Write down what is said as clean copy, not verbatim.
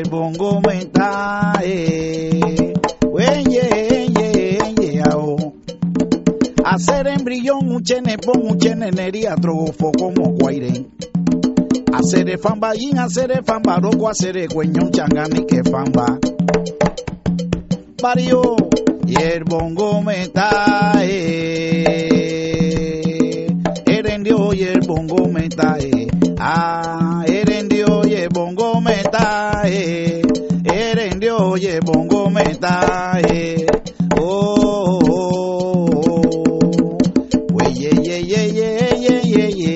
bongo meta wenye ao hacer embrión un chene pon un chene neria trofo como guairen hacer fambayin hacer fambaroko hacer cueñón changani que famba Mario y el bongo meta erendio y el bongo meta erendio y el bongo meta erendio y el bongo meta